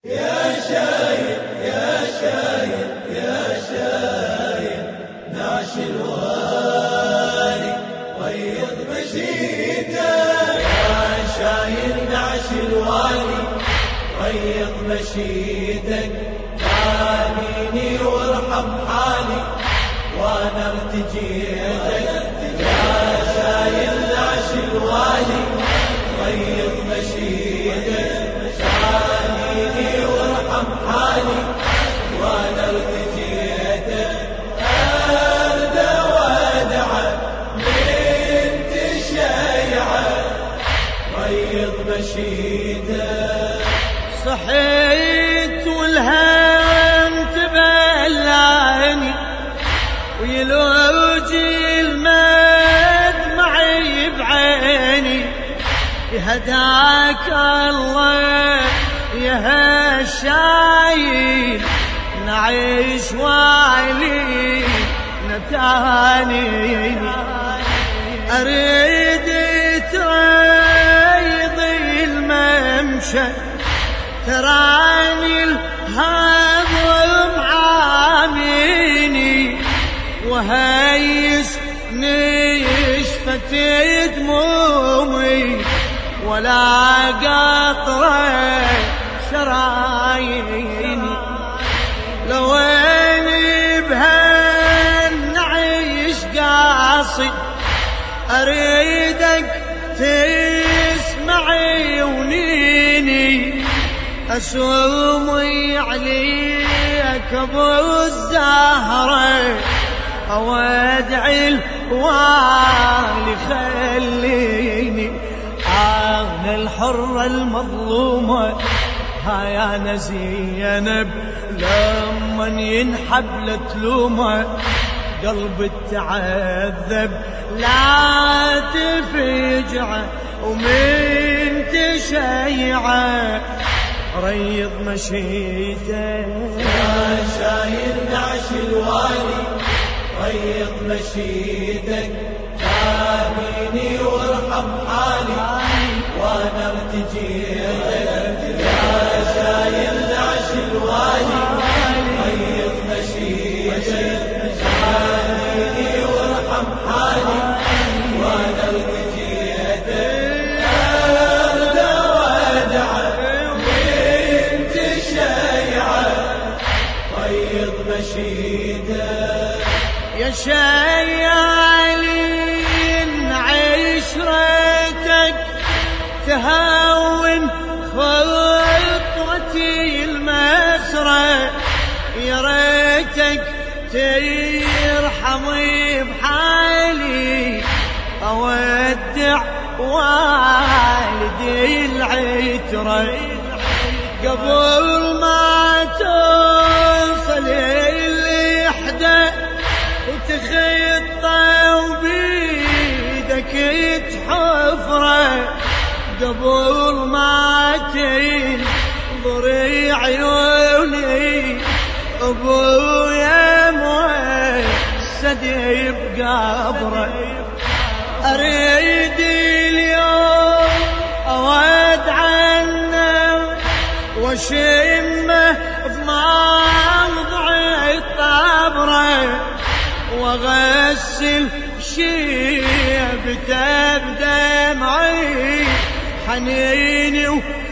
يا شايب يا شايب يا شايب نعش الوالي ويض مشيتك، يا شايب نعش الوالي ويض مشيتك، خانيني وارحم حالي وانا ارتجيتك، يا شايب نعش الوالي ويض مشيتك، خانيني وارحم حالي وانا ارتجيتك، ارد وادعى بنت شيعة ويض مشيتك. صحيت والهم تبلعني ويلوج المدمعي بعيني، يهداك الله يا هالشايب نعيش والي نتاني، أريد تريضي الممشى تراني الهضم عاميني، وهيس نشفت دمومي ولا قطرة شراييني، لو اني بهالنعيش قاصد اريدك تسمعي ونيني، أسومي عليك أبو الزهرة أودعي الوالي خليني، أنا الحرة المظلومة هاي أنا زينب لما ينحب لتلومه، قلب التعذب لا تفجعه ومن تشيعه ريض مشيتك، يا شايل نعش الوالي ريض مشيتك، خانيني وارحم حالي وانا ارتجيتك، يا شايل نعش الوالي ريض مشيتك، خانيني وارحم حالي وانا ارتجيتك، ارد وادعى بنت شيعة ويض مشيتك. يا شيالي عشرتك تهون خطوتي المسرة، يا ريتك ترحمي بحالي أودع والدي العترة، قبل ما توصل الوحدة وتخطى وبيدك تحفره، قبل ما تنظري عيوني ابويا موسد بقبره، اريد اليوم اودعه وشمه بموضع الطبره، واغسل شيبته بدمعي حنيني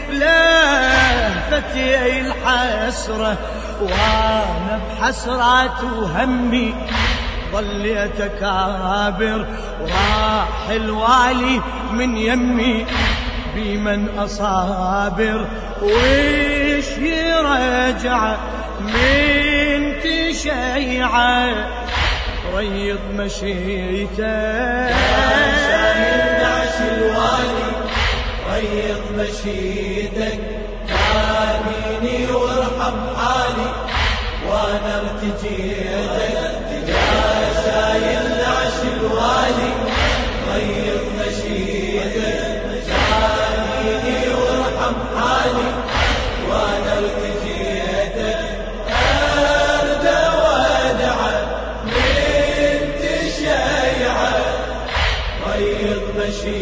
ولهفتي الحسرة، وانا بحسرات وهمي ظليت اكابر، وراح الوالي من يمي بمن اصابر، ويش يرجع من تشيعه ريض مشيتك، يا شايل نعش الوالي ريض مشيتك، خانيني وارحم حالي وانا ارتجيتك، يا شايل نعش الوالي ريض مشيتك، خانيني وارحم حالي وانا ارتجيتك، ارد وادعى بنت شيعة ويض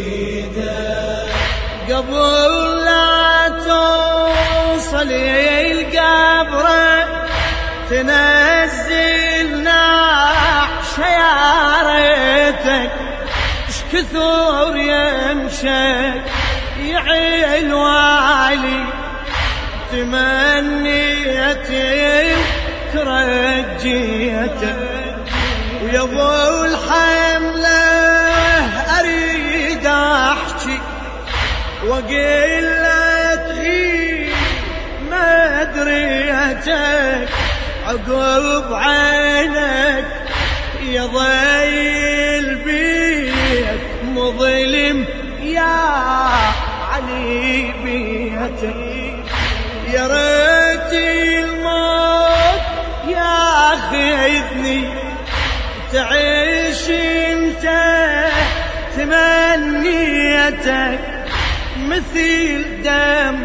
مشيتك، قبل لا توصل تنزل نعش يا ريتك كثر يمشك يعيل وعلي تمنيتي ترجيتك ويا ابو الحمله اريد احكي وقلت ما دريتك عقب عينك يا ضيل بيك مظلم يا علي بيتك يا ريت الموت ياخذني تعيش انت تمنيتك مثل دم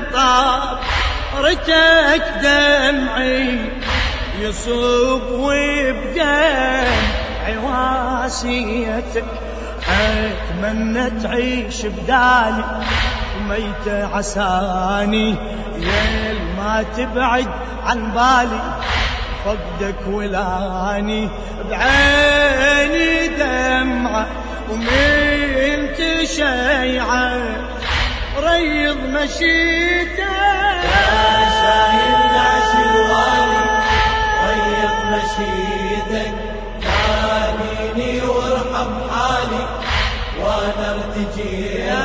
طارتك دمعي يصب وبدمعي واسيتك أتمنى تعيش بدالي ميتة عساني يا ما تبعد عن بالي فقدك ولاني بعيني دمعة ومن تشيعة ريض مشيتك يا شايل نعش الوالي ريض مشيتك تابيني وارحم حالي وانا ارتجيتك يا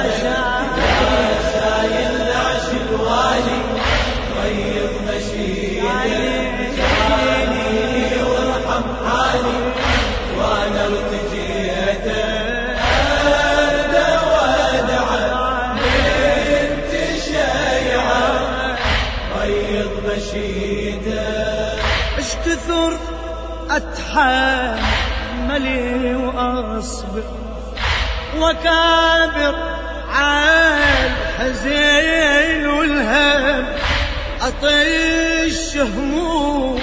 شايل نعش الوالي ريض مشيتك تابيني وارحم حالي وانا ارتجيتك ارد وادعى بنت شيعة ريض مشيتك اش كثر اتحملي واصبر وكابر على الحزين والهم اطيش هموم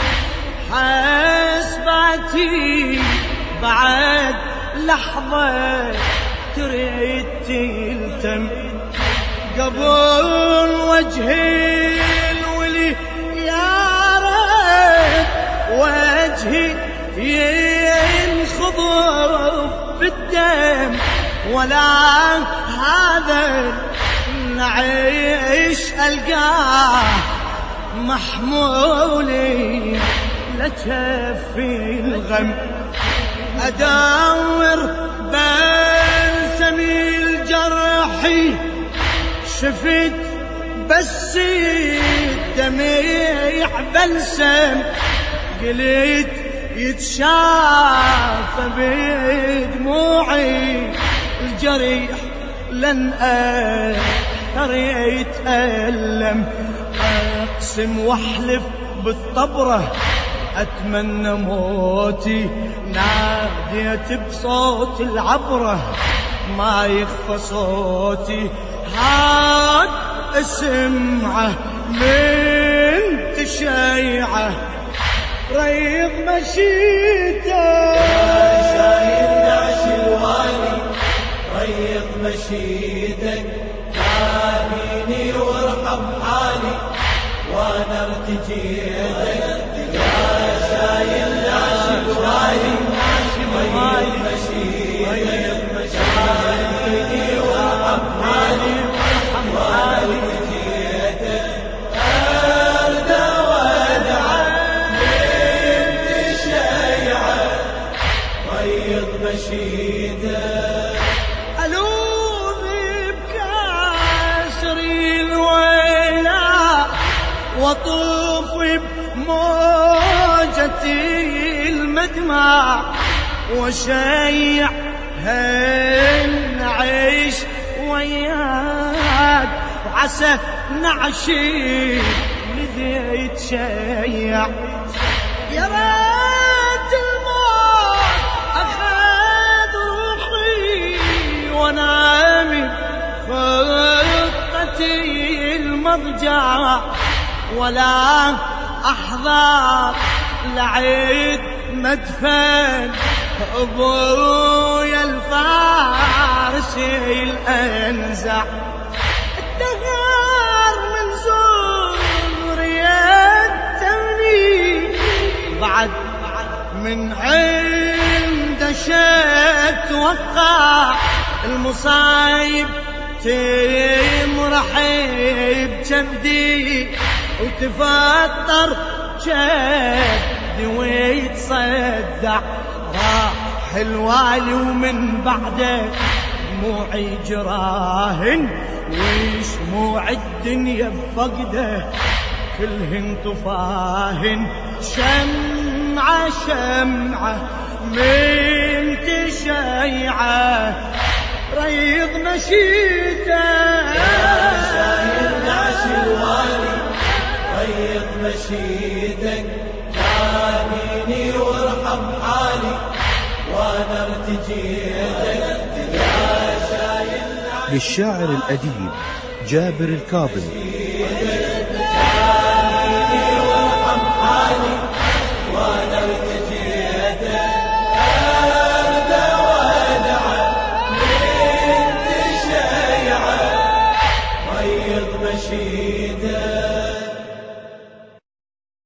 حسباتي بعد لحظة تريد تلتم قبل وجهي الولي يا رب وجهي ينخضب بالدم ولا هذا نعيش ألقاه محمولي لتفي الغم أدور بلسمي الجرحي شفت بس الدميع بلسم قلت يتشاف بدموعي الجريح لن أثر يتألم أقسم واحلف بالطبرة أتمنى موتي ناديت بصوت العبرة ما يخفى صوتي هاد اسمعه من تشيعه ريض مشيتك يا شايل نعش الوالي ريض مشيتك تابيني وارحم حالي وانا ارتجيتك يا شايل نعش الوالي ريض مشيتك تابيني وارحم حالي وانا ارتجيتك ارد وادعى بنت شيعة ريض مشيتك ألوذ بكسري الويلة وطوف بموجتي المدمع وشيع هل نعيش وياك وعسى نعشي لذي يتشيع يا ريت الموت أخذ روحي ونامي خطتي المضجع ولا أحضر لعيد مدفن أبويا الفارسي الأنزع الدهر من زور يتمني من عند شيت وقع المصايب تمرحب جدي وتفطر جدي ويتصدع راح الوالي ومن بعده دموعي جراهن وشموع الدنيا بفقده كلهن طفاهن شمعة شمعة من تشيعة ريض مشيته يا شايل نعش الوالي ريض مشيتك جانيني وارحم حالي وانا ارتجيتك يا شايل نعش للشاعر الأديب جابر الكاظمي. مشيده